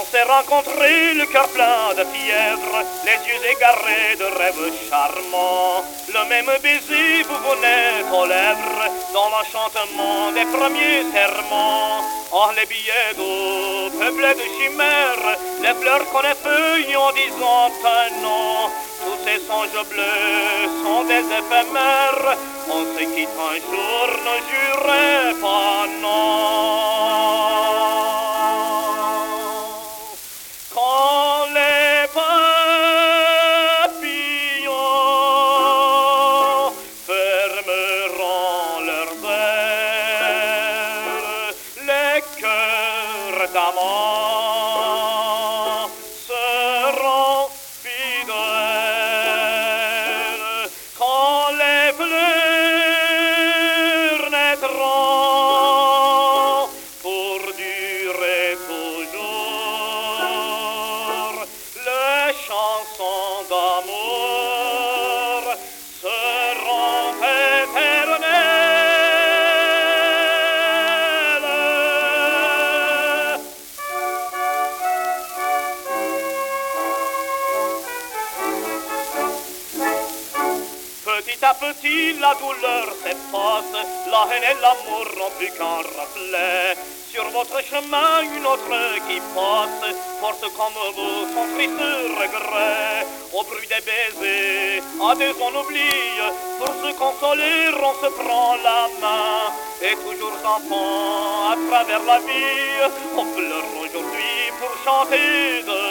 s'est rencontrés, le cœur plein de fièvre, les yeux égarés de rêves charmants. Le même baiser vous venait aux lèvres, dans l'enchantement des premiers serments. Oh, les billets d'eau, peuplés de chimères, les fleurs qu'on effeuille en disant un nom. Tous ces songes bleus sont des éphémères, on se quitte un jour, ne jurez pas non. Quand les papillons fermeront leurs ailes, les cœurs d'amants seront fidèles. Quand les fleurs naîtront pour durer toujours, les chansons d'amour seront éternelles. Petit à petit, la douleur s'efface, la haine et l'amour n'ont plus qu'un reflet. Sur votre chemin, une autre qui passe, porte comme vous son triste regret. Au bruit des baisers, à deux on oublie, pour se consoler, on se prend la main. Et toujours enfant, à travers la vie, on pleure aujourd'hui pour chanter de